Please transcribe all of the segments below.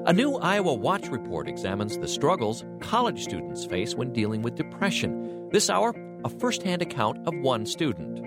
A new Iowa Watch report examines the struggles college students face when dealing with depression. This hour, a first-hand account of one student.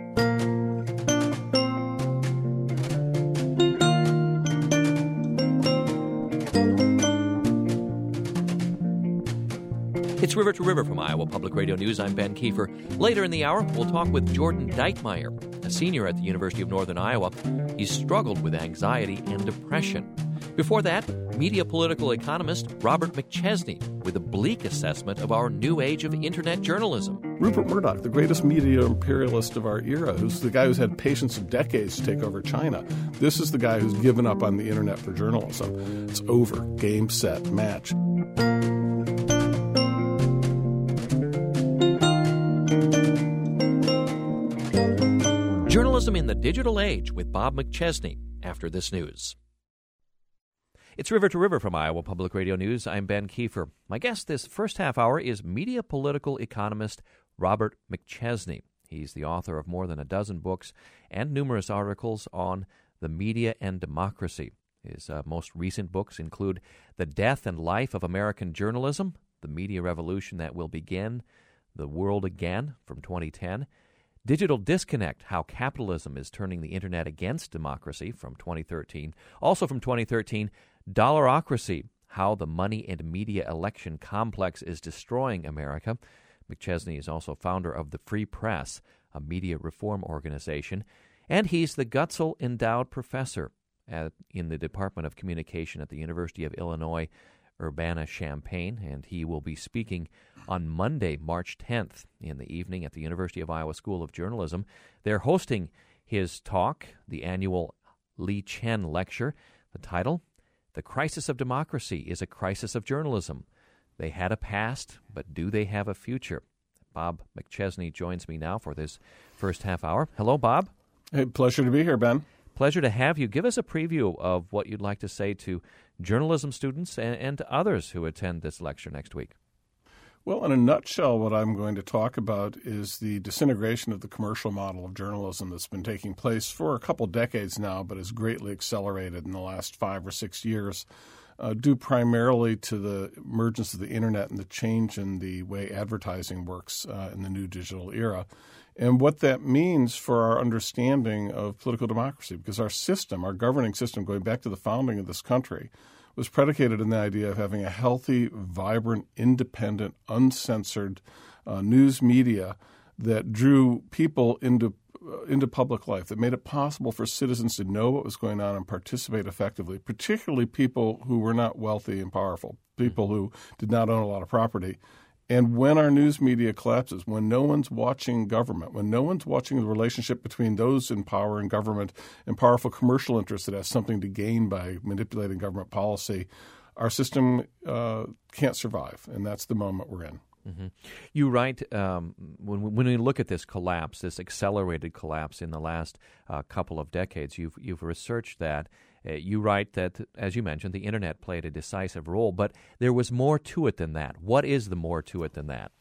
It's River to River from Iowa Public Radio News. I'm Ben Kiefer. Later in the hour, we'll talk with Jordan Deitmeyer, a senior at the University of Northern Iowa. He's struggled with anxiety and depression. Before that, media political economist Robert McChesney with a bleak assessment of our new age of internet journalism. Rupert Murdoch, the greatest media imperialist of our era, who's the guy who's had patience of decades to take over China. This is the guy who's given up on the internet for journalism. It's over. Game, set, match. Journalism in the Digital Age with Bob McChesney after this news. It's River to River from Iowa Public Radio News. I'm Ben Kiefer. My guest this first half hour is media political economist Robert McChesney. He's the author of more than a dozen books and numerous articles on the media and democracy. His most recent books include The Death and Life of American Journalism, The Media Revolution That Will Begin the World Again from 2010, Digital Disconnect, How Capitalism is Turning the Internet Against Democracy from 2013. Also from 2013, Dollarocracy, How the Money and Media Election Complex is Destroying America. McChesney is also founder of the Free Press, a media reform organization, and he's the Gutzel Endowed Professor in the Department of Communication at the University of Illinois, Urbana-Champaign, and he will be speaking on Monday, March 10th in the evening at the University of Iowa School of Journalism. They're hosting his talk, the annual Lee Chen Lecture. The title, The Crisis of Democracy is a Crisis of Journalism. They had a past, but do they have a future? Bob McChesney joins me now for this first half hour. Hello, Bob. Hey, pleasure to be here, Ben. Pleasure to have you. Give us a preview of what you'd like to say to journalism students and to others who attend this lecture next week. Well, in a nutshell, what I'm going to talk about is the disintegration of the commercial model of journalism that's been taking place for a couple decades now, but has greatly accelerated in the last 5 or 6 years, due primarily to the emergence of the internet and the change in the way advertising works in the new digital era. And what that means for our understanding of political democracy, because our system, our governing system, going back to the founding of this country, was predicated on the idea of having a healthy, vibrant, independent, uncensored news media that drew people into public life, that made it possible for citizens to know what was going on and participate effectively, particularly people who were not wealthy and powerful, people who did not own a lot of property. And when our news media collapses, when no one's watching government, when no one's watching the relationship between those in power and government and powerful commercial interests that have something to gain by manipulating government policy, our system can't survive. And that's the moment we're in. Mm-hmm. You write, when we look at this collapse, this accelerated collapse in the last couple of decades, you've researched that. You write that, as you mentioned, the Internet played a decisive role, but there was more to it than that. What is the more to it than that?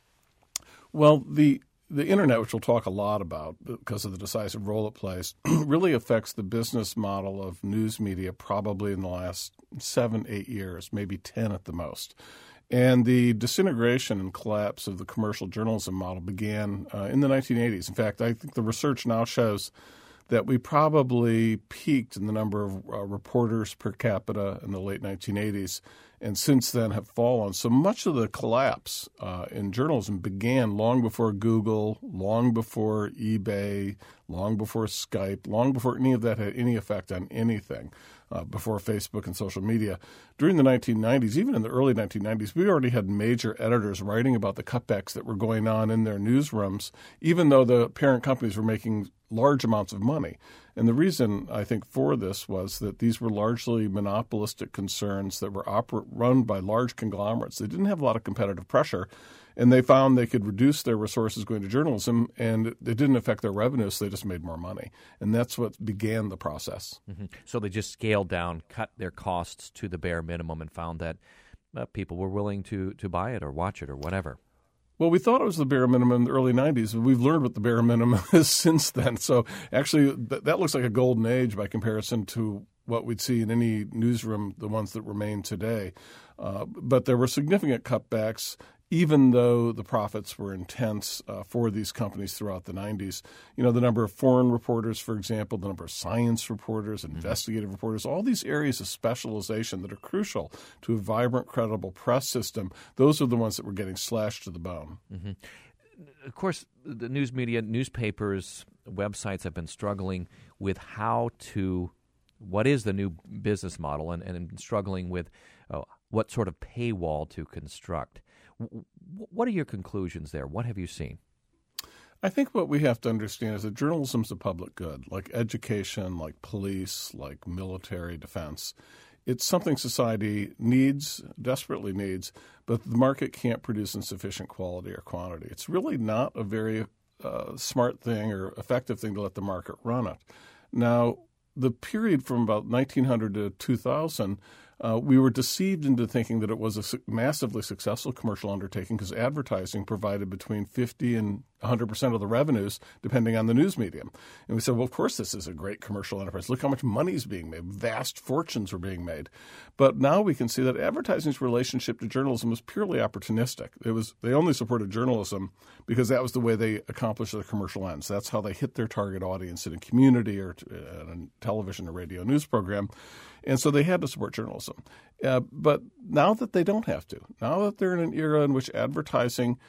Well, the Internet, which we'll talk a lot about because of the decisive role it plays, really affects the business model of news media probably in the last 7-8 years, maybe 10 at the most. And the disintegration and collapse of the commercial journalism model began in the 1980s. In fact, I think the research now shows that we probably peaked in the number of reporters per capita in the late 1980s, and since then have fallen. So much of the collapse in journalism began long before Google, long before eBay, long before Skype, long before any of that had any effect on anything, before Facebook and social media. During the 1990s, even in the early 1990s, we already had major editors writing about the cutbacks that were going on in their newsrooms, even though the parent companies were making large amounts of money. And the reason, I think, for this was that these were largely monopolistic concerns that were run by large conglomerates. They didn't have a lot of competitive pressure, and they found they could reduce their resources going to journalism, and it didn't affect their revenue, so they just made more money. And that's what began the process. Mm-hmm. So they just scaled down, cut their costs to the bare minimum, and found that people were willing to buy it or watch it or whatever. Well, we thought it was the bare minimum in the early 90s, but we've learned what the bare minimum is since then. So actually, that looks like a golden age by comparison to what we'd see in any newsroom, the ones that remain today. But there were significant cutbacks, even though the profits were intense for these companies throughout the 90s. You know, the number of foreign reporters, for example, the number of science reporters, investigative reporters, all these areas of specialization that are crucial to a vibrant, credible press system, those are the ones that were getting slashed to the bone. Mm-hmm. Of course, the news media, newspapers, websites have been struggling with what is the new business model and struggling with what sort of paywall to construct. What are your conclusions there? What have you seen? I think what we have to understand is that journalism is a public good, like education, like police, like military defense. It's something society needs, desperately needs, but the market can't produce in sufficient quality or quantity. It's really not a very smart thing or effective thing to let the market run it. Now, the period from about 1900 to 2000, we were deceived into thinking that it was a massively successful commercial undertaking because advertising provided between 50 and 100% of the revenues, depending on the news medium. And we said, well, of course, this is a great commercial enterprise. Look how much money is being made. Vast fortunes were being made. But now we can see that advertising's relationship to journalism was purely opportunistic. They only supported journalism because that was the way they accomplished their commercial ends. That's how they hit their target audience in a community or in a television or radio news program. And so they had to support journalism. But now that they don't have to, now that they're in an era in which advertising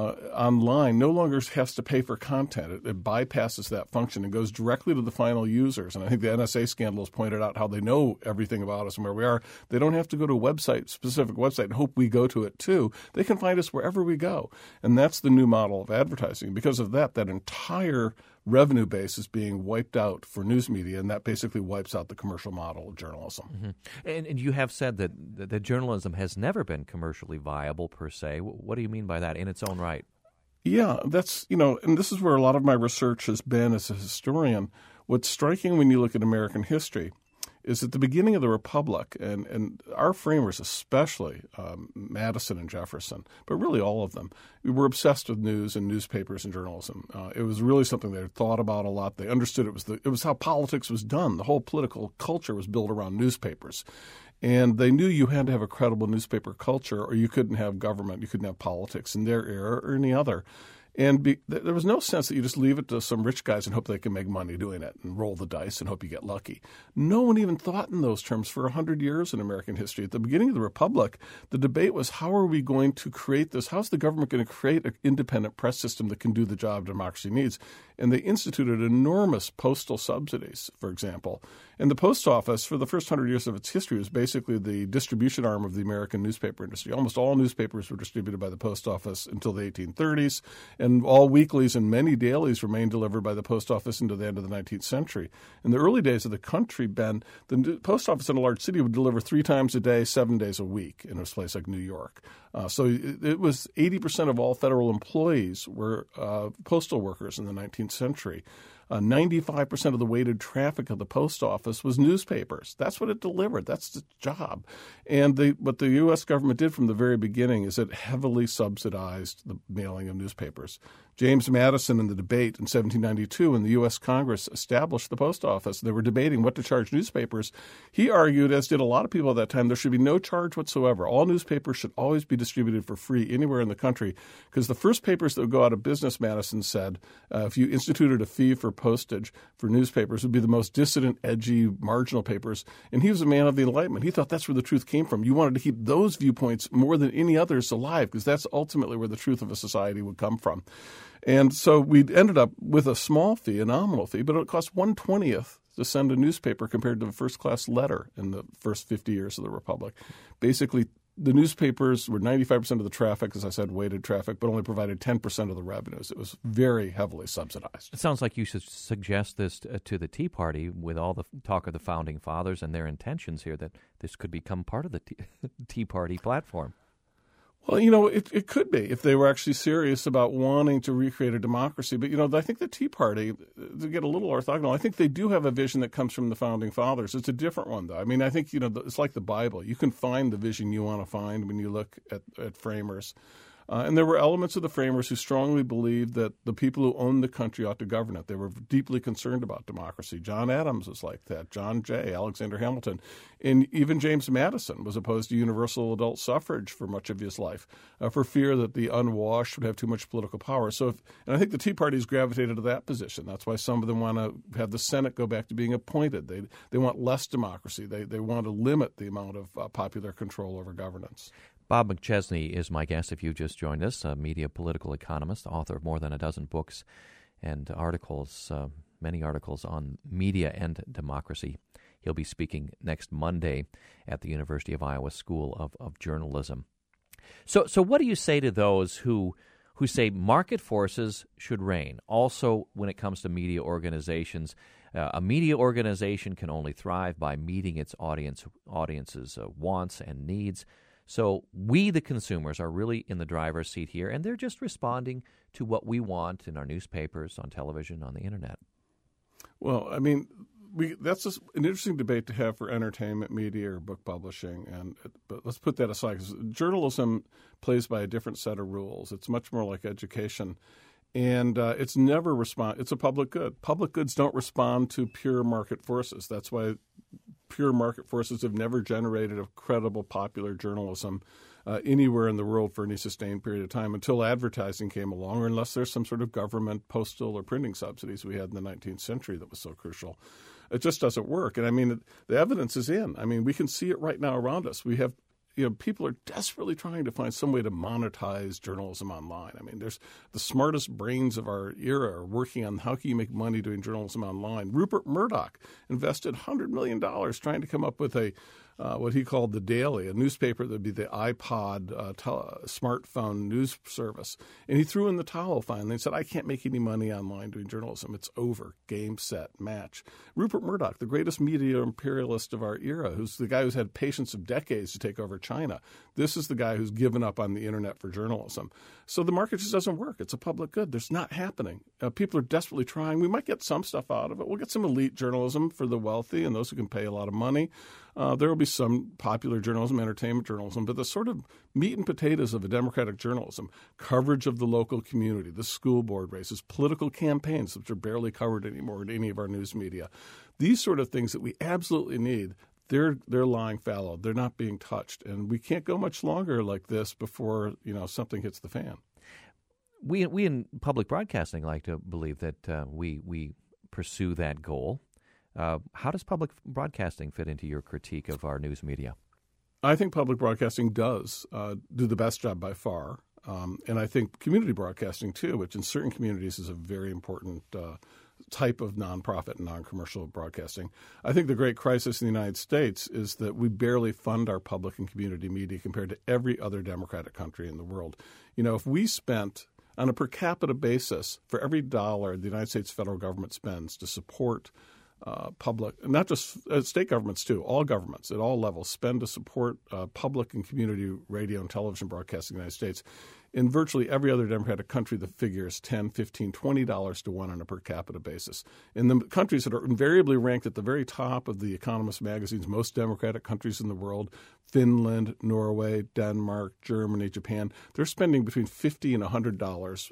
online no longer has to pay for content. It bypasses that function and goes directly to the final users. And I think the NSA scandal has pointed out how they know everything about us and where we are. They don't have to go to a specific website, and hope we go to it too. They can find us wherever we go. And that's the new model of advertising. Because of that entire revenue base is being wiped out for news media, and that basically wipes out the commercial model of journalism. Mm-hmm. And you have said that journalism has never been commercially viable per se. What do you mean by that in its own right? Yeah, that's, and this is where a lot of my research has been as a historian. What's striking when you look at American history is at the beginning of the Republic, and our framers especially, Madison and Jefferson, but really all of them, we were obsessed with news and newspapers and journalism. It was really something they had thought about a lot. They understood it was how politics was done. The whole political culture was built around newspapers. And they knew you had to have a credible newspaper culture or you couldn't have government, you couldn't have politics in their era or any other. And there was no sense that you just leave it to some rich guys and hope they can make money doing it and roll the dice and hope you get lucky. No one even thought in those terms for 100 years in American history. At the beginning of the Republic, the debate was how are we going to create this? How's the government going to create an independent press system that can do the job democracy needs? And they instituted enormous postal subsidies, for example. And the post office, for the first 100 years of its history, was basically the distribution arm of the American newspaper industry. Almost all newspapers were distributed by the post office until the 1830s, and all weeklies and many dailies remained delivered by the post office into the end of the 19th century. In the early days of the country, Ben, the post office in a large city would deliver 3 times a day, 7 days a week in a place like New York. So it was 80% of all federal employees were postal workers in the 19th century. 95% of the weighted traffic of the post office was newspapers. That's what it delivered. That's the job. And what the U.S. government did from the very beginning is it heavily subsidized the mailing of newspapers. James Madison, in the debate in 1792, when the U.S. Congress established the post office, they were debating what to charge newspapers. He argued, as did a lot of people at that time, there should be no charge whatsoever. All newspapers should always be distributed for free anywhere in the country, because the first papers that would go out of business, Madison said, if you instituted a fee for postage for newspapers, would be the most dissident, edgy, marginal papers. And he was a man of the Enlightenment. He thought that's where the truth came from. You wanted to keep those viewpoints more than any others alive, because that's ultimately where the truth of a society would come from. And so we ended up with a small fee, a nominal fee, but it cost 1/20th to send a newspaper compared to a first-class letter in the first 50 years of the Republic. Basically, the newspapers were 95% of the traffic, as I said, weighted traffic, but only provided 10% of the revenues. It was very heavily subsidized. It sounds like you should suggest this to the Tea Party with all the talk of the Founding Fathers and their intentions here, that this could become part of the Tea Party platform. Well, it could be if they were actually serious about wanting to recreate a democracy. But, I think the Tea Party, to get a little orthogonal, I think they do have a vision that comes from the Founding Fathers. It's a different one, though. I mean, I think, it's like the Bible. You can find the vision you want to find when you look at framers. And there were elements of the framers who strongly believed that the people who owned the country ought to govern it. They were deeply concerned about democracy. John Adams was like that. John Jay, Alexander Hamilton, and even James Madison was opposed to universal adult suffrage for much of his life for fear that the unwashed would have too much political power. And I think the Tea Party's gravitated to that position. That's why some of them want to have the Senate go back to being appointed. They want less democracy. They want to limit the amount of popular control over governance. Bob McChesney is my guest if you just joined us, a media political economist, author of more than a dozen books and articles, many articles on media and democracy. He'll be speaking next Monday at the University of Iowa School of Journalism. So what do you say to those who say market forces should reign? Also, when it comes to media organizations, a media organization can only thrive by meeting its audience's wants and needs. So we, the consumers, are really in the driver's seat here, and they're just responding to what we want in our newspapers, on television, on the Internet. Well, I mean, that's just an interesting debate to have for entertainment media or book publishing. But let's put that aside, because journalism plays by a different set of rules. It's much more like education. And it's never it's a public good. Public goods don't respond to pure market forces. That's why pure market forces have never generated a credible popular journalism anywhere in the world for any sustained period of time until advertising came along, or unless there's some sort of government postal or printing subsidies we had in the 19th century that was so crucial. It just doesn't work. And I mean, the evidence is in. I mean, we can see it right now around us. We have people are desperately trying to find some way to monetize journalism online. I mean, there's the smartest brains of our era are working on how can you make money doing journalism online. Rupert Murdoch invested $100 million trying to come up with what he called the Daily, a newspaper that would be the iPod smartphone news service. And he threw in the towel finally and said, I can't make any money online doing journalism. It's over. Game, set, match. Rupert Murdoch, the greatest media imperialist of our era, who's the guy who's had patience of decades to take over China. This is the guy who's given up on the Internet for journalism. So the market just doesn't work. It's a public good. There's not happening. People are desperately trying. We might get some stuff out of it. We'll get some elite journalism for the wealthy and those who can pay a lot of money. There will be some popular journalism, entertainment journalism, but the sort of meat and potatoes of a democratic journalism, coverage of the local community, the school board races, political campaigns, which are barely covered anymore in any of our news media, these sort of things that we absolutely need, they're lying fallow. They're not being touched. And we can't go much longer like this before something hits the fan. We in public broadcasting like to believe that we pursue that goal. How does public broadcasting fit into your critique of our news media? I think public broadcasting does do the best job by far. And I think community broadcasting, too, which in certain communities is a very important type of nonprofit and non-commercial broadcasting. I think the great crisis in the United States is that we barely fund our public and community media compared to every other democratic country in the world. If we spent on a per capita basis for every dollar the United States federal government spends to support public, not just state governments too, all governments at all levels spend to support public and community radio and television broadcasting in the United States. In virtually every other democratic country, the figure is $10, $15, $20 to one on a per capita basis. In the countries that are invariably ranked at the very top of the Economist magazine's most democratic countries in the world, Finland, Norway, Denmark, Germany, Japan, they're spending between $50 and $100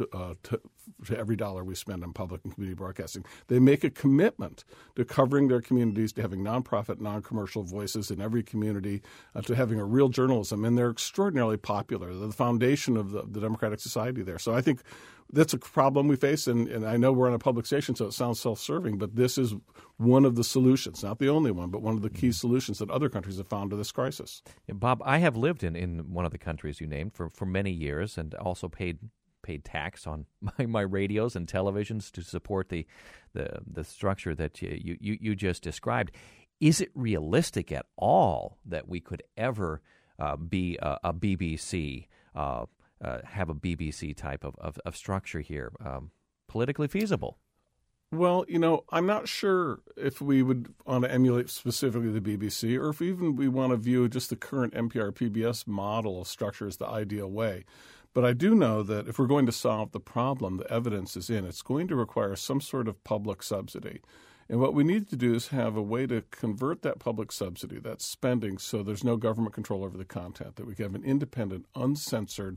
to every dollar we spend on public and community broadcasting. They make a commitment to covering their communities, to having nonprofit, non-commercial voices in every community, to having a real journalism, and they're extraordinarily popular. They're the foundation of the democratic society there. So I think that's a problem we face, and I know we're on a public station, so it sounds self-serving, but this is one of the solutions, not the only one, but one of the key solutions that other countries have found to this crisis. Yeah, Bob, I have lived in one of the countries you named for many years and also paid tax on my radios and televisions to support the structure that you just described. Is it realistic at all that we could ever be a BBC, have a BBC type of structure here, politically feasible? Well, I'm not sure if we would want to emulate specifically the BBC or if even we want to view just the current NPR-PBS model of structure as the ideal way. But I do know that if we're going to solve the problem, the evidence is in, it's going to require some sort of public subsidy. And what we need to do is have a way to convert that public subsidy, that spending, so there's no government control over the content, that we can have an independent, uncensored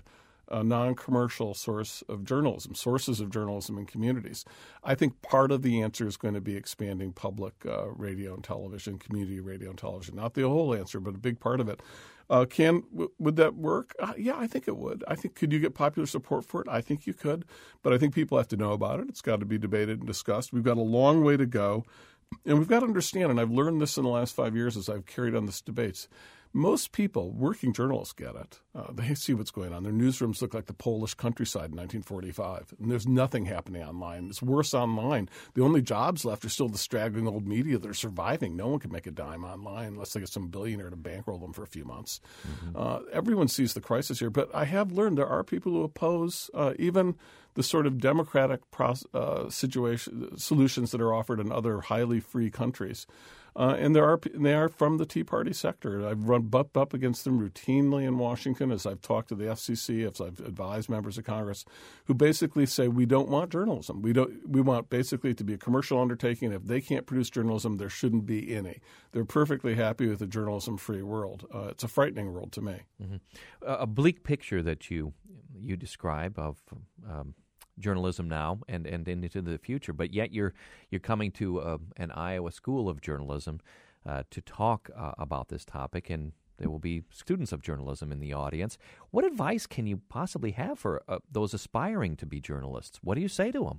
a non-commercial sources of journalism in communities. I think part of the answer is going to be expanding public radio and television, community radio and television. Not the whole answer, but a big part of it. Would that work? Yeah, I think it would. I think, could you get popular support for it? I think you could, but I think people have to know about it. It's got to be debated and discussed. We've got a long way to go, and we've got to understand, and I've learned this in the last 5 years as I've carried on these debates, most people, working journalists, get it. They see what's going on. Their newsrooms look like the Polish countryside in 1945, and there's nothing happening online. It's worse online. The only jobs left are still the straggling old media that are surviving. No one can make a dime online unless they get some billionaire to bankroll them for a few months. Everyone sees the crisis here, but I have learned there are people who oppose even the sort of democratic solutions that are offered in other highly free countries. And they are from the Tea Party sector. I've run butt up against them routinely in Washington as I've talked to the FCC, as I've advised members of Congress, who basically say we don't want journalism. We want basically it to be a commercial undertaking. If they can't produce journalism, there shouldn't be any. They're perfectly happy with a journalism-free world. It's a frightening world to me. Mm-hmm. A bleak picture that you describe of journalism now and into the future, but yet you're coming to an Iowa School of Journalism to talk about this topic, and there will be students of journalism in the audience. What advice can you possibly have for those aspiring to be journalists? What do you say to them?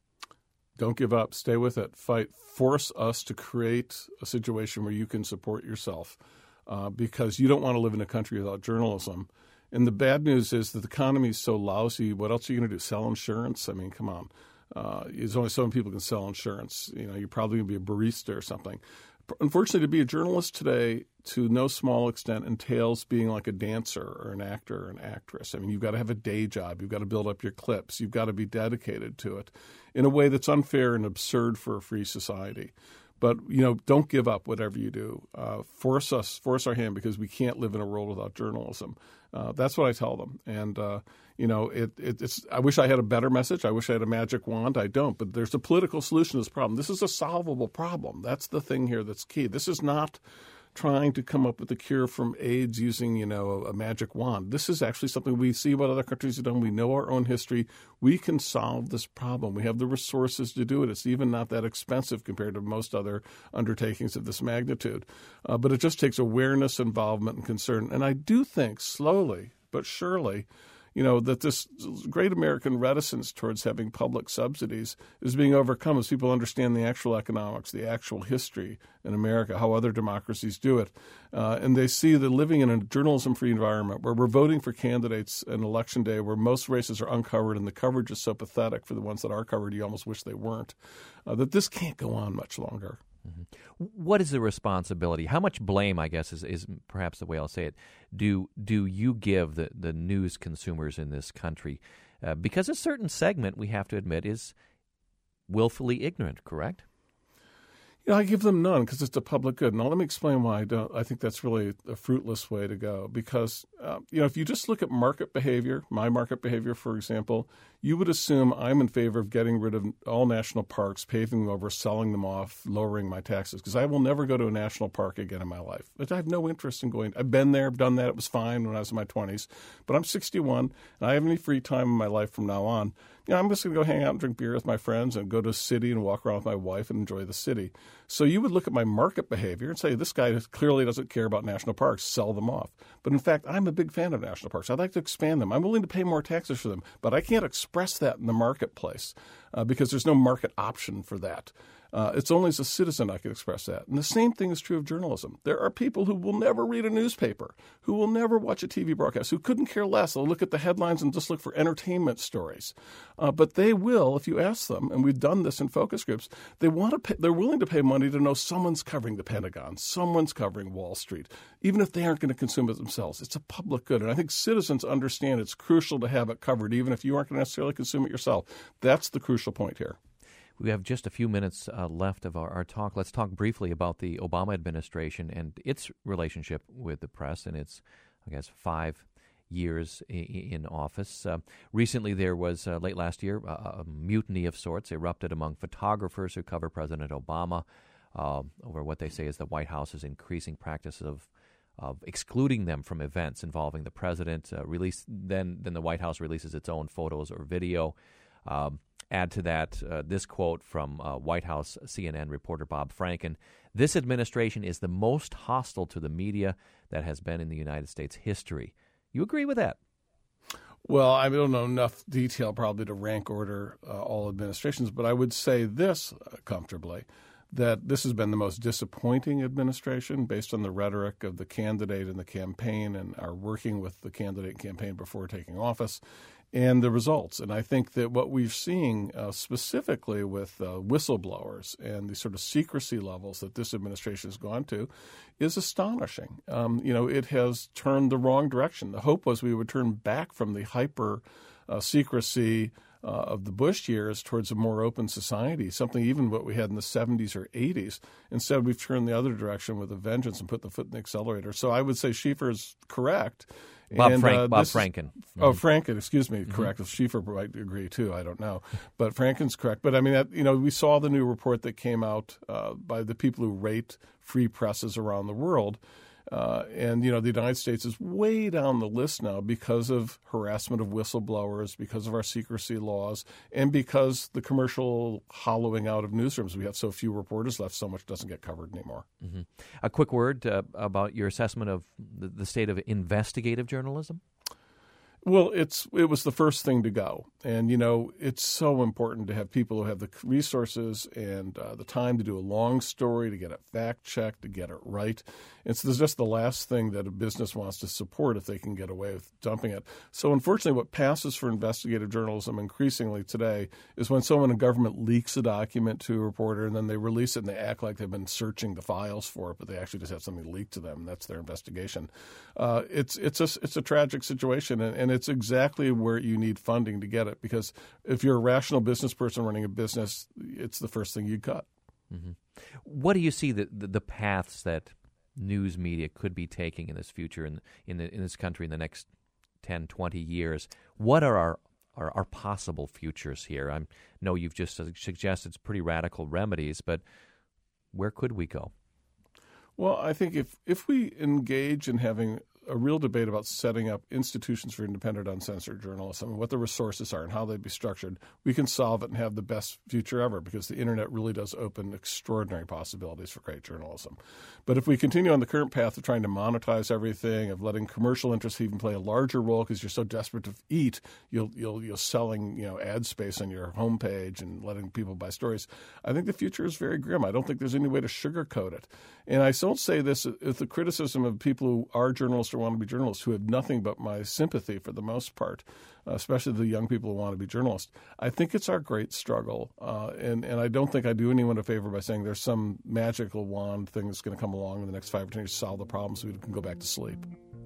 Don't give up. Stay with it. Fight. Force us to create a situation where you can support yourself because you don't want to live in a country without journalism. And the bad news is that the economy is so lousy. What else are you going to do? Sell insurance? I mean, come on. There's only so many people can sell insurance. You're probably going to be a barista or something. Unfortunately, to be a journalist today, to no small extent, entails being like a dancer or an actor or an actress. I mean, you've got to have a day job. You've got to build up your clips. You've got to be dedicated to it in a way that's unfair and absurd for a free society. But, don't give up whatever you do. Force our hand because we can't live in a world without journalism. That's what I tell them. And, it's. I wish I had a better message. I wish I had a magic wand. I don't. But there's a political solution to this problem. This is a solvable problem. That's the thing here that's key. This is not trying to come up with a cure from AIDS using, a magic wand. This is actually something we see what other countries have done. We know our own history. We can solve this problem. We have the resources to do it. It's even not that expensive compared to most other undertakings of this magnitude. But it just takes awareness, involvement, and concern. And I do think slowly but surely, that this great American reticence towards having public subsidies is being overcome as people understand the actual economics, the actual history in America, how other democracies do it. And they see that living in a journalism-free environment where we're voting for candidates on Election Day, where most races are uncovered and the coverage is so pathetic for the ones that are covered, you almost wish they weren't, that this can't go on much longer. Mm-hmm. What is the responsibility? How much blame, I guess, is perhaps the way I'll say it, do you give the news consumers in this country? Because a certain segment, we have to admit, is willfully ignorant, correct? I give them none because it's the public good. Now, let me explain why I don't. I think that's really a fruitless way to go because, if you just look at market behavior, my market behavior, for example, you would assume I'm in favor of getting rid of all national parks, paving them over, selling them off, lowering my taxes because I will never go to a national park again in my life. But I have no interest in going. I've been there, done that. It was fine when I was in my 20s. But I'm 61, and I have any free time in my life from now on. I'm just going to go hang out and drink beer with my friends and go to a city and walk around with my wife and enjoy the city. So you would look at my market behavior and say, this guy clearly doesn't care about national parks, sell them off. But in fact, I'm a big fan of national parks. I'd like to expand them. I'm willing to pay more taxes for them. But I can't express that in the marketplace because there's no market option for that. It's only as a citizen I can express that. And the same thing is true of journalism. There are people who will never read a newspaper, who will never watch a TV broadcast, who couldn't care less. They'll look at the headlines and just look for entertainment stories. But they will, if you ask them, and we've done this in focus groups, they're willing to pay money to know someone's covering the Pentagon, someone's covering Wall Street, even if they aren't going to consume it themselves. It's a public good. And I think citizens understand it's crucial to have it covered, even if you aren't going to necessarily consume it yourself. That's the crucial point here. We have just a few minutes left of our talk. Let's talk briefly about the Obama administration and its relationship with the press and its, 5 years in office. Recently, there was, late last year, a mutiny of sorts erupted among photographers who cover President Obama over what they say is the White House's increasing practice of excluding them from events involving the president. Then the White House releases its own photos or video. Add to that this quote from White House CNN reporter Bob Franken: "This administration is the most hostile to the media that has been in the United States history." You agree with that? Well, I don't know enough detail probably to rank order all administrations, but I would say this comfortably, that this has been the most disappointing administration based on the rhetoric of the candidate and the campaign and our working with the candidate and campaign before taking office and the results. And I think that what we've seen specifically with whistleblowers and the sort of secrecy levels that this administration has gone to is astonishing. It has turned the wrong direction. The hope was we would turn back from the hyper secrecy of the Bush years towards a more open society, something even what we had in the 70s or 80s. Instead, we've turned the other direction with a vengeance and put the foot in the accelerator. So I would say Schieffer is correct. Bob Franken. Oh, Franken, excuse me, correct. Schieffer might agree too. I don't know, but Franken's correct. But I mean, we saw the new report that came out by the people who rate free presses around the world. And the United States is way down the list now because of harassment of whistleblowers, because of our secrecy laws, and because the commercial hollowing out of newsrooms. We have so few reporters left, so much doesn't get covered anymore. Mm-hmm. A quick word about your assessment of the state of investigative journalism? Well, it was the first thing to go. And, it's so important to have people who have the resources and the time to do a long story, to get it fact-checked, to get it right. It's just the last thing that a business wants to support if they can get away with dumping it. So, unfortunately, what passes for investigative journalism increasingly today is when someone in government leaks a document to a reporter and then they release it and they act like they've been searching the files for it, but they actually just have something leaked to them. That's their investigation. It's a tragic situation, and it's exactly where you need funding to get it, because if you're a rational business person running a business, it's the first thing you cut. Mm-hmm. What do you see the paths that news media could be taking in this future in this country in the next 10, 20 years? What are our possible futures here? I know you've just suggested pretty radical remedies, but where could we go? Well, I think if we engage in having a real debate about setting up institutions for independent, uncensored journalism and what the resources are and how they'd be structured, we can solve it and have the best future ever, because the internet really does open extraordinary possibilities for great journalism. But if we continue on the current path of trying to monetize everything, of letting commercial interests even play a larger role because you're so desperate to eat, you're selling ad space on your homepage and letting people buy stories, I think the future is very grim. I don't think there's any way to sugarcoat it. And I don't say this with the criticism of people who are journalists or want to be journalists, who have nothing but my sympathy for the most part, especially the young people who want to be journalists. I think it's our great struggle, and I don't think I do anyone a favor by saying there's some magical wand thing that's going to come along in the next 5 or 10 years to solve the problem so we can go back to sleep.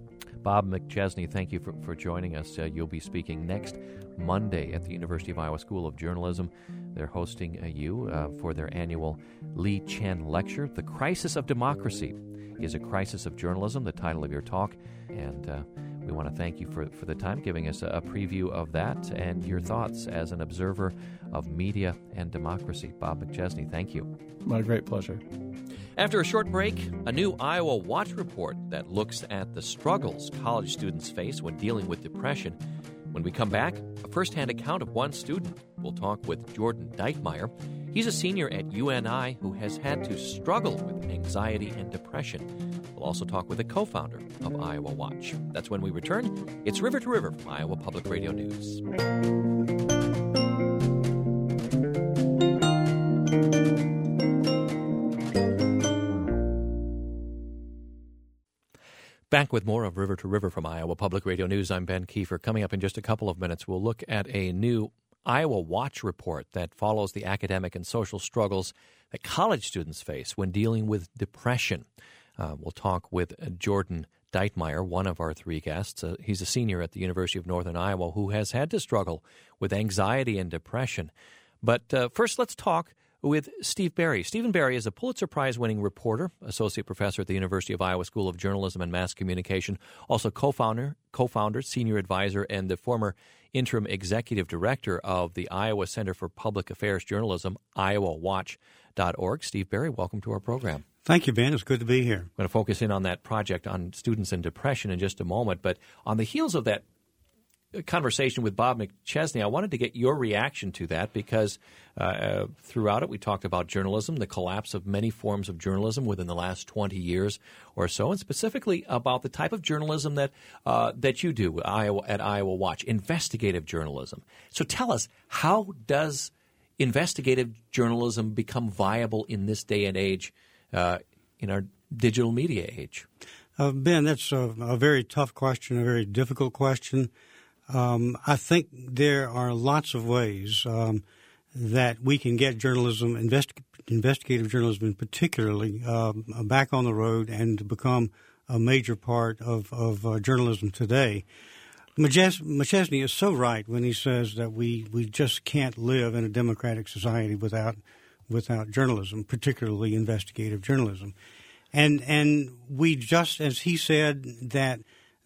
Bob McChesney, thank you for joining us. You'll be speaking next Monday at the University of Iowa School of Journalism. They're hosting you for their annual Lee Chen Lecture. The Crisis of Democracy is a Crisis of Journalism, the title of your talk. And we want to thank you for the time, giving us a preview of that and your thoughts as an observer of media and democracy. Bob McChesney, thank you. My great pleasure. After a short break, a new Iowa Watch report that looks at the struggles college students face when dealing with depression. When we come back, a first-hand account of one student. We'll talk with Jordan Deitmeyer. He's a senior at UNI who has had to struggle with anxiety and depression. We'll also talk with a co-founder of Iowa Watch. That's when we return. It's River to River from Iowa Public Radio News. Back with more of River to River from Iowa Public Radio News. I'm Ben Kiefer. Coming up in just a couple of minutes, we'll look at a new Iowa Watch report that follows the academic and social struggles that college students face when dealing with depression. We'll talk with Jordan Deitmeyer, one of our three guests. He's a senior at the University of Northern Iowa who has had to struggle with anxiety and depression. But first, let's talk with Steve Berry. Stephen Berry is a Pulitzer Prize-winning reporter, associate professor at the University of Iowa School of Journalism and Mass Communication, also co-founder, senior advisor, and the former interim executive director of the Iowa Center for Public Affairs Journalism, iowawatch.org. Steve Berry, welcome to our program. Thank you, Ben. It's good to be here. I'm going to focus in on that project on students and depression in just a moment. But on the heels of that conversation with Bob McChesney, I wanted to get your reaction to that because throughout it we talked about journalism, the collapse of many forms of journalism within the last 20 years or so, and specifically about the type of journalism that you do at Iowa Watch, investigative journalism. So tell us, how does investigative journalism become viable in this day and age, in our digital media age? Ben, that's a very tough question, a very difficult question. I think there are lots of ways that we can get journalism, investigative journalism particularly, back on the road and to become a major part of journalism today. McChesney is so right when he says that we just can't live in a democratic society without journalism, particularly investigative journalism. And we just, as he said, that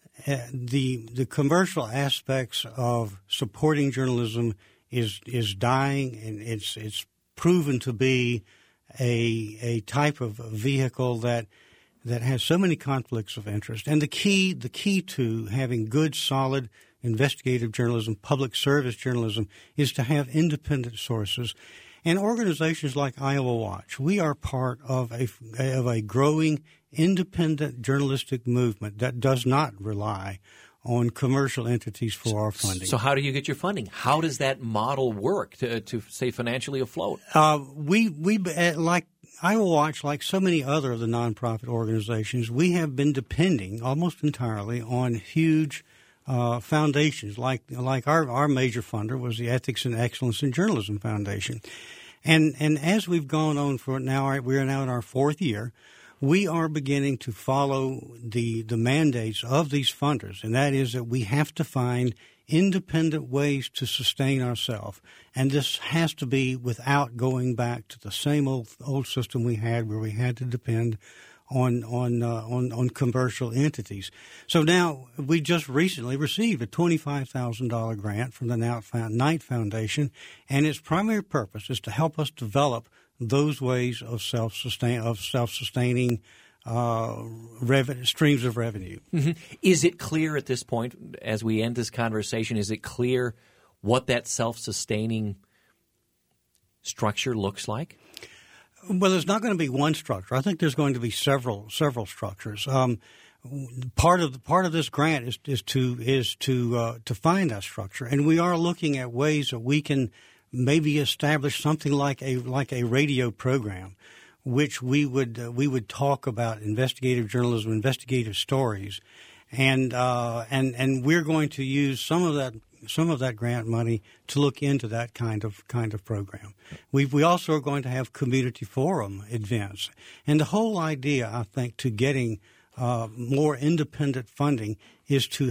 the commercial aspects of supporting journalism is dying, and it's proven to be a type of vehicle that has so many conflicts of interest. And the key to having good, solid investigative journalism, public service journalism, is to have independent sources. And organizations like Iowa Watch, we are part of a growing independent journalistic movement that does not rely on commercial entities for our funding. So how do you get your funding? How does that model work to stay financially afloat? We like Iowa Watch, like so many other of the nonprofit organizations, we have been depending almost entirely on huge foundations, like our major funder was the Ethics and Excellence in Journalism Foundation. And as we've gone on for now, we are now in our fourth year, we are beginning to follow the mandates of these funders, and that is that we have to find independent ways to sustain ourselves. And this has to be without going back to the same old system we had where we had to depend on commercial entities. So now we just recently received a $25,000 grant from the Knight Foundation, and its primary purpose is to help us develop those ways of self-sustaining streams of revenue. Mm-hmm. Is it clear at this point, as we end this conversation, is it clear what that self-sustaining structure looks like? Well, there's not going to be one structure. I think there's going to be several structures. Part of this grant is to find that structure, and we are looking at ways that we can maybe establish something like a radio program, which we would talk about investigative journalism, investigative stories, and we're going to use some of that grant money to look into that kind of program. We also are going to have community forum events, and the whole idea, I think, to getting more independent funding is to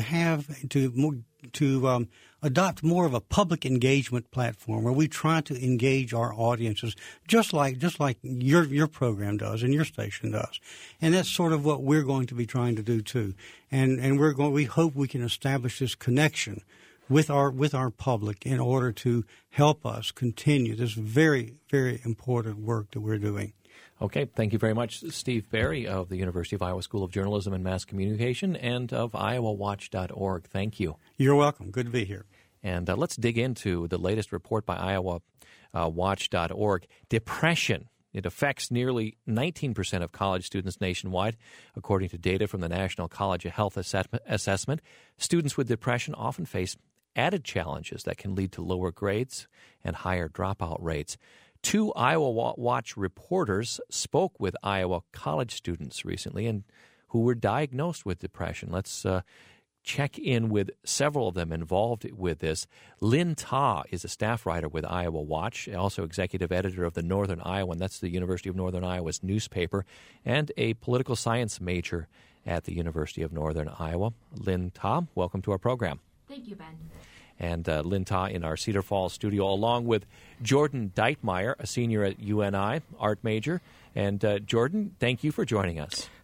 adopt more of a public engagement platform where we try to engage our audiences just like your program does and your station does. And that's sort of what we're going to be trying to do too. And we hope we can establish this connection with our public in order to help us continue this very, very important work that we're doing. Okay, thank you very much, Steve Barry of the University of Iowa School of Journalism and Mass Communication and of iowawatch.org. Thank you. You're welcome. Good to be here. And let's dig into the latest report by iowawatch.org. Depression. It affects nearly 19% of college students nationwide, according to data from the National College of Health Assessment. Students with depression often face added challenges that can lead to lower grades and higher dropout rates. 2 Iowa Watch reporters spoke with Iowa college students recently and who were diagnosed with depression. Let's check in with several of them involved with this. Lynn Ta is a staff writer with Iowa Watch, also executive editor of the Northern Iowan, that's the University of Northern Iowa's newspaper, and a political science major at the University of Northern Iowa. Lynn Ta, welcome to our program. Thank you, Ben. And Lynn Ta in our Cedar Falls studio, along with Jordan Deitmeyer, a senior at UNI, art major. And Jordan, thank you for joining us.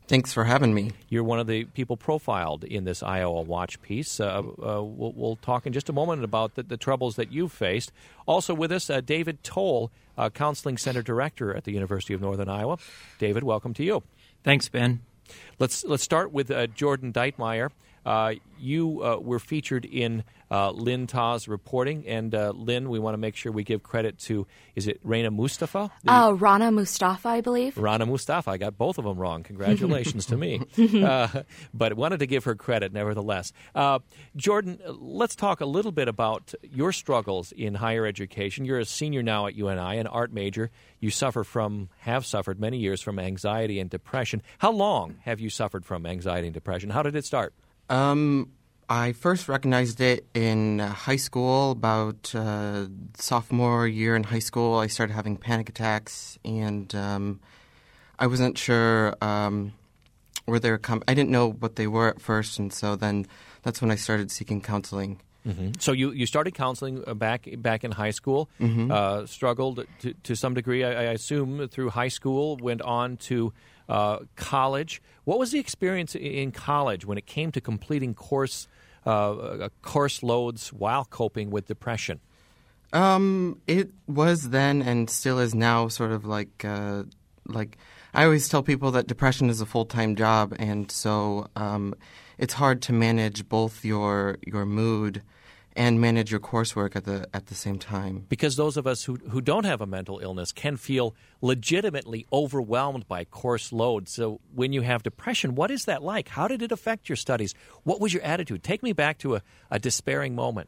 Thanks for having me. You're one of the people profiled in this Iowa Watch piece. We'll talk in just a moment about the troubles that you've faced. Also with us, David Toll, Counseling Center Director at the University of Northern Iowa. David, welcome to you. Thanks, Ben. Let's start with Jordan Deitmeyer. You were featured in Lynn Tau's reporting, and Lynn, we want to make sure we give credit to, is it Rana Mustafa? Rana Mustafa, I believe. Rana Mustafa. I got both of them wrong. Congratulations to me. But wanted to give her credit nevertheless. Jordan, let's talk a little bit about your struggles in higher education. You're a senior now at UNI, an art major. You have suffered many years from anxiety and depression. How long have you suffered from anxiety and depression? How did it start? I first recognized it in high school, about sophomore year in high school. I started having panic attacks, and I wasn't sure where they were coming. I didn't know what they were at first, and so then that's when I started seeking counseling. Mm-hmm. So you started counseling back in high school, struggled to some degree, I assume, through high school, went on to college. What was the experience in college when it came to completing course loads while coping with depression? It was then and still is now sort of like I always tell people that depression is a full-time job, and so it's hard to manage both your mood and manage your coursework at the same time. Because those of us who don't have a mental illness can feel legitimately overwhelmed by course load. So when you have depression, what is that like? How did it affect your studies? What was your attitude? Take me back to a despairing moment.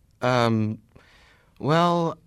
Well,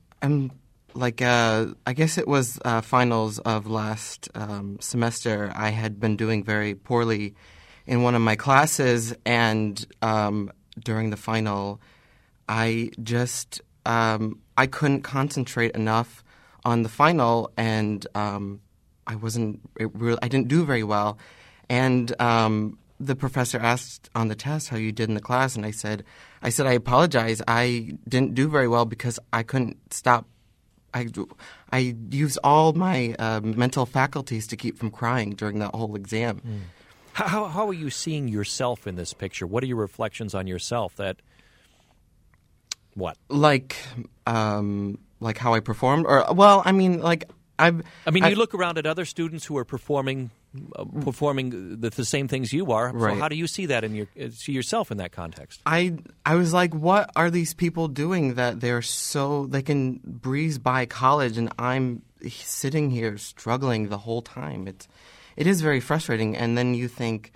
I guess it was finals of last semester. I had been doing very poorly in one of my classes, and during the final, I just I couldn't concentrate enough on the final, and I didn't do very well. And the professor asked on the test how you did in the class, and I said I apologize. I didn't do very well because I couldn't stop. I used all my mental faculties to keep from crying during that whole exam. Mm. How are you seeing yourself in this picture? What are your reflections on yourself that? What? Like how I performed, or well, I mean, you look around at other students who are performing the same things you are. Right. So how do you see that see yourself in that context? I was like, what are these people doing that they can breeze by college, and I'm sitting here struggling the whole time. It is very frustrating, and then you think.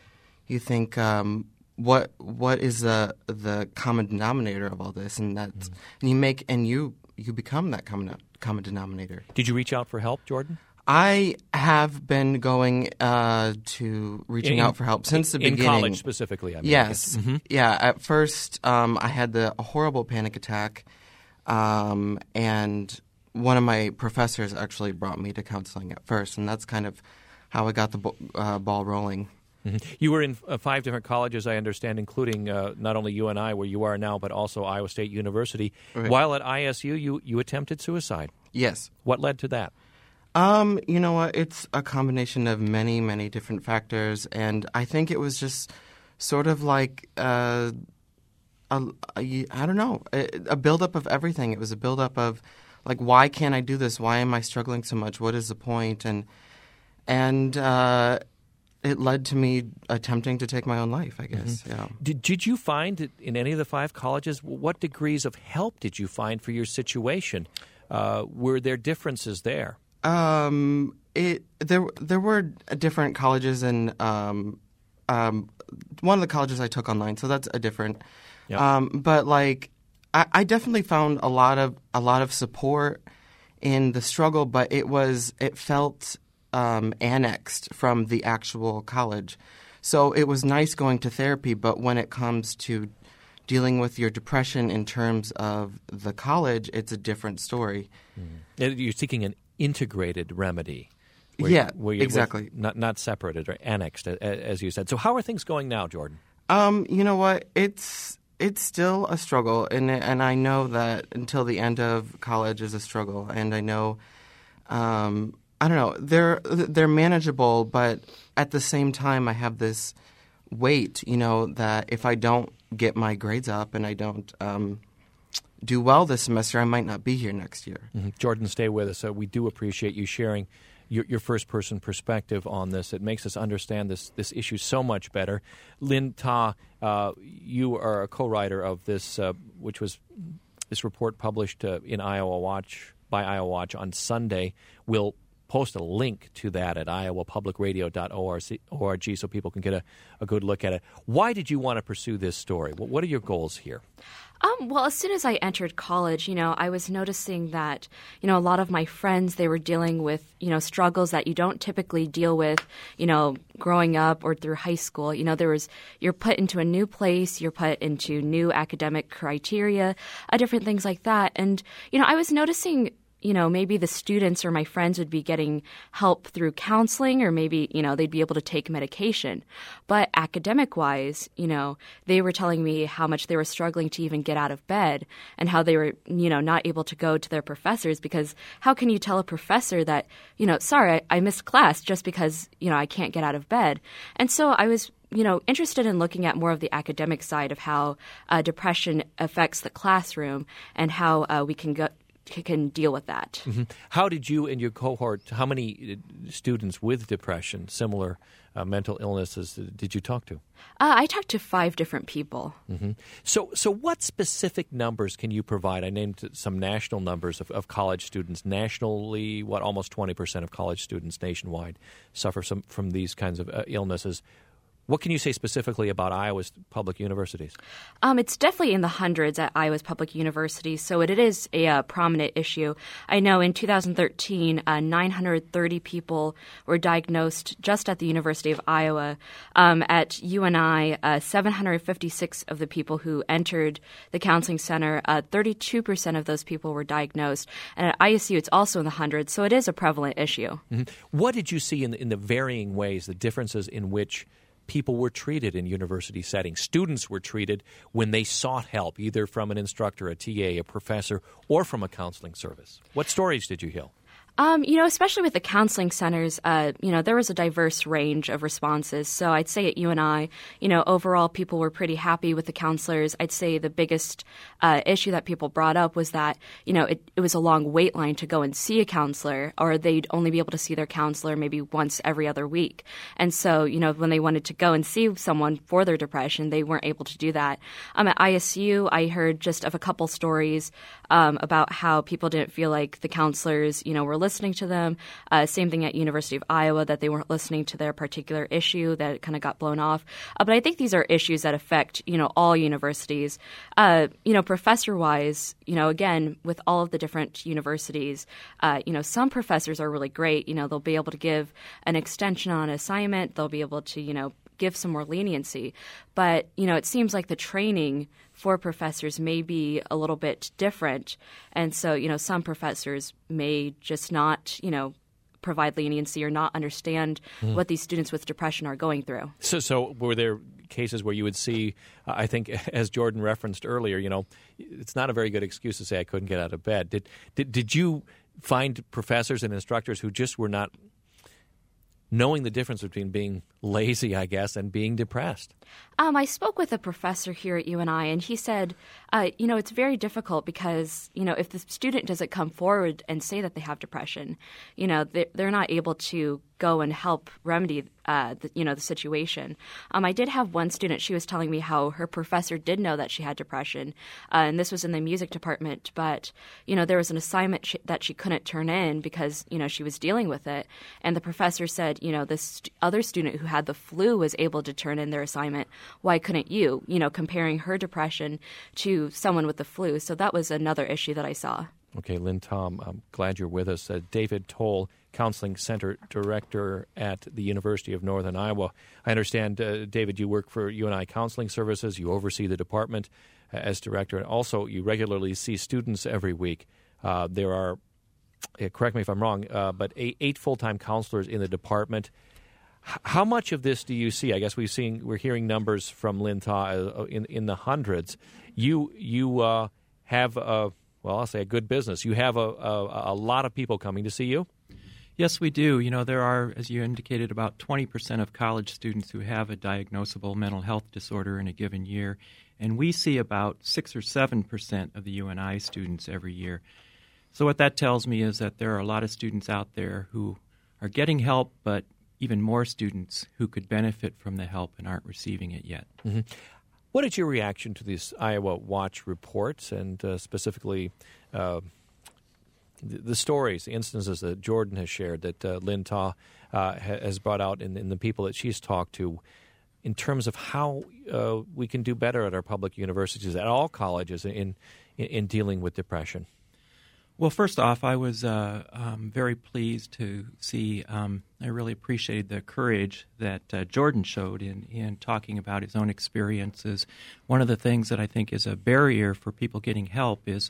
What is the common denominator of all this, and that's and you become that common denominator. Did you reach out for help, Jordan? I have been going to reaching out for help since the beginning. In college specifically, I mean. Yes. Mm-hmm. Yeah. At first, I had a horrible panic attack, and one of my professors actually brought me to counseling at first, and that's kind of how I got the ball rolling. Mm-hmm. You were in 5 different colleges, I understand, including not only UNI, where you are now, but also Iowa State University. Right. While at ISU, you attempted suicide. Yes. What led to that? You know what? It's a combination of many, many different factors, and I think it was just sort of like I don't know, a buildup of everything. It was a buildup of like, why can't I do this? Why am I struggling so much? What is the point? And it led to me attempting to take my own life, I guess. Mm-hmm. Yeah. Did you find in any of the 5 colleges, what degrees of help did you find for your situation? Were there differences there? There were different colleges, and one of the colleges I took online, so that's a different. Yep. But I definitely found a lot of support in the struggle, but it felt annexed from the actual college. So it was nice going to therapy, but when it comes to dealing with your depression in terms of the college, it's a different story. Mm. You're seeking an integrated remedy. Exactly. Not separated or annexed, as you said. So how are things going now, Jordan? You know what? It's still a struggle, and I know that until the end of college is a struggle, and I know I don't know, they're manageable, but at the same time I have this weight, that if I don't get my grades up and I don't do well this semester, I might not be here next year. Mm-hmm. Jordan, stay with us. We do appreciate you sharing your first-person perspective on this. It makes us understand this issue so much better. Lynn Ta, you are a co-writer of this, which was this report published in Iowa Watch by Iowa Watch on Sunday. We'll post a link to that at iowapublicradio.org so people can get a good look at it. Why did you want to pursue this story? What are your goals here? Well, as soon as I entered college, I was noticing that, a lot of my friends, they were dealing with, struggles that you don't typically deal with, growing up or through high school. You're put into a new place, you're put into new academic criteria, different things like that. And, I was noticing maybe the students or my friends would be getting help through counseling, or maybe, they'd be able to take medication. But academic-wise, they were telling me how much they were struggling to even get out of bed, and how they were, not able to go to their professors, because how can you tell a professor that, sorry, I missed class just because, I can't get out of bed? And so I was interested in looking at more of the academic side of how depression affects the classroom, and how we can deal with that. Mm-hmm. How did you and your cohort, how many students with depression, similar mental illnesses, did you talk to? I talked to 5 different people. Mm-hmm. So what specific numbers can you provide? I named some national numbers of college students. Nationally, almost 20% of college students nationwide suffer from these kinds of illnesses. What can you say specifically about Iowa's public universities? It's definitely in the hundreds at Iowa's public universities, so it is a prominent issue. I know in 2013, 930 people were diagnosed just at the University of Iowa. At UNI, 756 of the people who entered the counseling center, 32% of those people were diagnosed. And at ISU, it's also in the hundreds, so it is a prevalent issue. Mm-hmm. What did you see in the varying ways, the differences in which people were treated in university settings? Students were treated when they sought help, either from an instructor, a TA, a professor, or from a counseling service. What stories did you hear? Especially with the counseling centers, there was a diverse range of responses. So I'd say at UNI, overall people were pretty happy with the counselors. I'd say the biggest issue that people brought up was that, it was a long wait line to go and see a counselor, or they'd only be able to see their counselor maybe once every other week. And so, when they wanted to go and see someone for their depression, they weren't able to do that. At ISU, I heard just of a couple stories about how people didn't feel like the counselors, were listening to them. Same thing at University of Iowa, that they weren't listening to their particular issue, that kind of got blown off. But I think these are issues that affect, all universities. Professor-wise, again, with all of the different universities, some professors are really great. They'll be able to give an extension on an assignment. They'll be able to, give some more leniency. But, it seems like the training for professors may be a little bit different. And so, some professors may just not, provide leniency or not understand what these students with depression are going through. So were there cases where you would see, I think, as Jordan referenced earlier, it's not a very good excuse to say I couldn't get out of bed. Did you find professors and instructors who just were not knowing the difference between being lazy, I guess, and being depressed? I spoke with a professor here at UNI, and he said, it's very difficult because, if the student doesn't come forward and say that they have depression, they're not able to go and help remedy, the situation. I did have one student, she was telling me how her professor did know that she had depression, and this was in the music department, but, there was an assignment that she couldn't turn in because, she was dealing with it, and the professor said, this other student who had the flu was able to turn in their assignment. Why couldn't you? Comparing her depression to someone with the flu. So that was another issue that I saw. Okay, Lynn Tom, I'm glad you're with us. David Toll, Counseling Center Director at the University of Northern Iowa. I understand, David, you work for UNI Counseling Services. You oversee the department as director, and also you regularly see students every week. There are, correct me if I'm wrong, but 8 full-time counselors in the department. How much of this do you see? I guess we're hearing numbers from Lynn Ta in the hundreds. You have I'll say a good business. You have a lot of people coming to see you. Yes, we do. There are, as you indicated, about 20% of college students who have a diagnosable mental health disorder in a given year, and we see about 6 or 7% of the UNI students every year. So what that tells me is that there are a lot of students out there who are getting help, but even more students who could benefit from the help and aren't receiving it yet. Mm-hmm. What is your reaction to these Iowa Watch reports, and specifically the stories, the instances that Jordan has shared, that Lynn Tah has brought out in the people that she's talked to, in terms of how we can do better at our public universities, at all colleges, in dealing with depression? Well, first off, I was very pleased to see, I really appreciated the courage that Jordan showed in talking about his own experiences. One of the things that I think is a barrier for people getting help is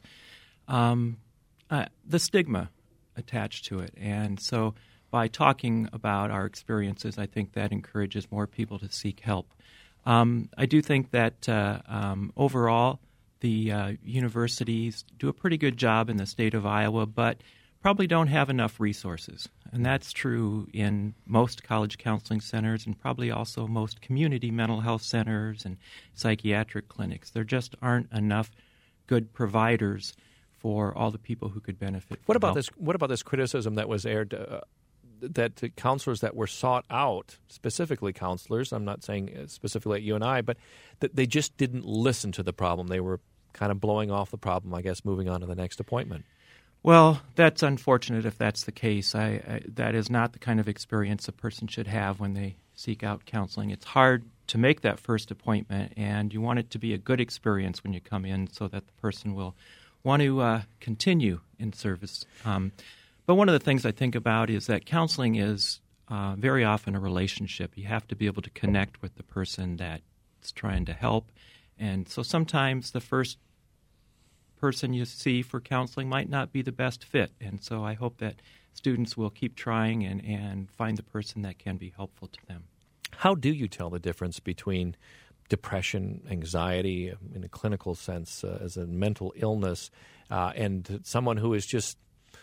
the stigma attached to it. And so by talking about our experiences, I think that encourages more people to seek help. I do think that overall, the universities do a pretty good job in the state of Iowa, but probably don't have enough resources. And that's true in most college counseling centers and probably also most community mental health centers and psychiatric clinics. There just aren't enough good providers for all the people who could benefit from help. What about this criticism that was aired that counselors that were sought out, specifically counselors, I'm not saying specifically at UNI, but that they just didn't listen to the problem. They were kind of blowing off the problem, I guess, moving on to the next appointment. Well, that's unfortunate if that's the case. That is not the kind of experience a person should have when they seek out counseling. It's hard to make that first appointment, and you want it to be a good experience when you come in so that the person will want to continue in service. But one of the things I think about is that counseling is very often a relationship. You have to be able to connect with the person that's trying to help. And so sometimes the first person you see for counseling might not be the best fit. And so I hope that students will keep trying and find the person that can be helpful to them. How do you tell the difference between depression, anxiety, in a clinical sense, as a mental illness, and someone who is just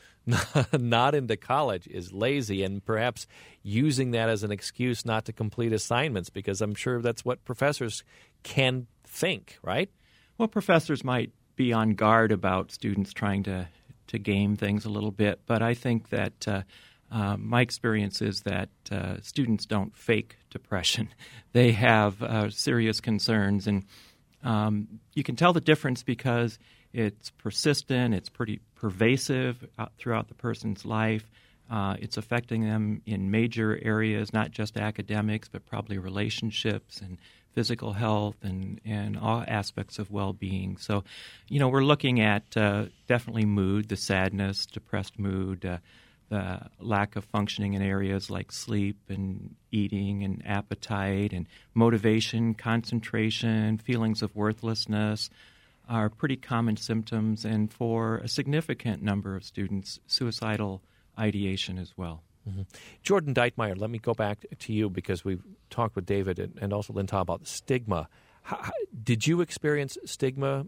not into college, is lazy, and perhaps using that as an excuse not to complete assignments, because I'm sure that's what professors can think, right? Well, professors might be on guard about students trying to game things a little bit, but I think that my experience is that students don't fake depression. They have serious concerns, and you can tell the difference because it's persistent, it's pretty pervasive throughout the person's life. It's affecting them in major areas, not just academics, but probably relationships and physical health and all aspects of well-being. So, we're looking at definitely mood, the sadness, depressed mood, the lack of functioning in areas like sleep and eating and appetite and motivation, concentration, feelings of worthlessness are pretty common symptoms, and for a significant number of students, suicidal ideation as well. Mm-hmm. Jordan Deitmeyer, let me go back to you because we've talked with David and also Lynn Tah about stigma. Did you experience stigma?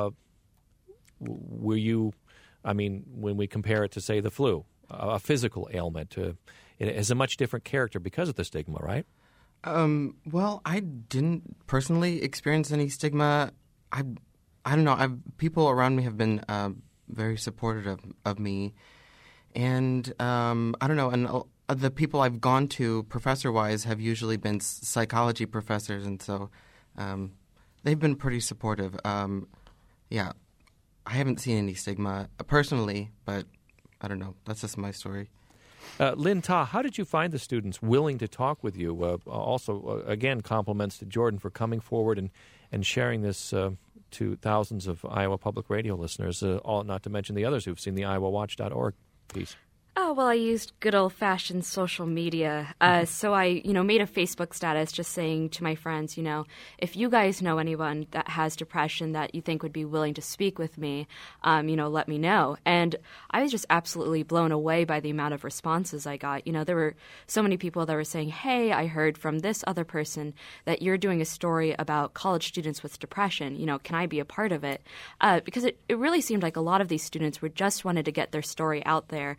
Were you, when we compare it to, say, the flu, a physical ailment, it has a much different character because of the stigma, right? Well, I didn't personally experience any stigma. I don't know. People around me have been very supportive of me. And I don't know, and the people I've gone to professor-wise have usually been psychology professors, and so they've been pretty supportive. Yeah, I haven't seen any stigma personally, but I don't know. That's just my story. Lynn Tah, how did you find the students willing to talk with you? Also, again, compliments to Jordan for coming forward and sharing this to thousands of Iowa Public Radio listeners, all not to mention the others who've seen the iowawatch.org piece. Oh, well, I used good old-fashioned social media. So I, made a Facebook status just saying to my friends, if you guys know anyone that has depression that you think would be willing to speak with me, let me know. And I was just absolutely blown away by the amount of responses I got. There were so many people that were saying, hey, I heard from this other person that you're doing a story about college students with depression. Can I be a part of it? Because it really seemed like a lot of these students just wanted to get their story out there and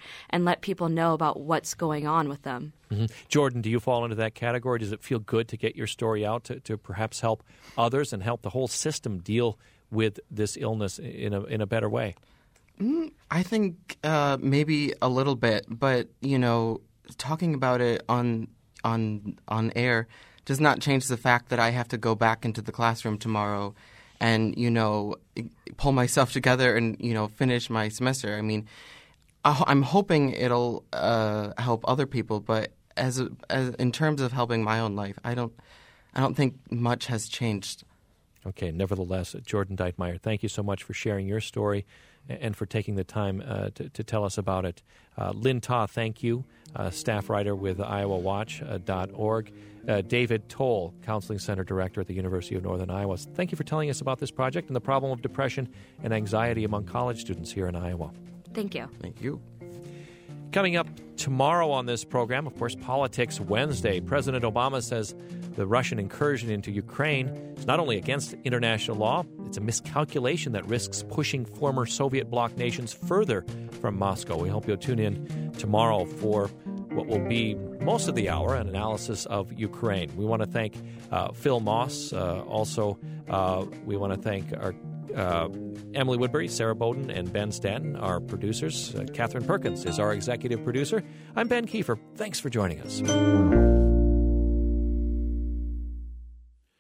let people know about what's going on with them. Mm-hmm. Jordan, do you fall into that category? Does it feel good to get your story out to perhaps help others and help the whole system deal with this illness in a better way? I think maybe a little bit, but talking about it on air does not change the fact that I have to go back into the classroom tomorrow and pull myself together and finish my semester. I mean, I'm hoping it'll help other people, but as in terms of helping my own life, I don't think much has changed. Okay, nevertheless, Jordan Deitmeyer, thank you so much for sharing your story and for taking the time to tell us about it. Lynn Taw, thank you, staff writer with iowawatch.org. David Toll, Counseling Center Director at the University of Northern Iowa. Thank you for telling us about this project and the problem of depression and anxiety among college students here in Iowa. Thank you. Thank you. Coming up tomorrow on this program, of course, Politics Wednesday. President Obama says the Russian incursion into Ukraine is not only against international law, it's a miscalculation that risks pushing former Soviet bloc nations further from Moscow. We hope you'll tune in tomorrow for what will be most of the hour, an analysis of Ukraine. We want to thank Phil Moss. Also, we want to thank our Emily Woodbury, Sarah Bowden, and Ben Stanton, our producers. Catherine Perkins is our executive producer. I'm Ben Kiefer. Thanks for joining us.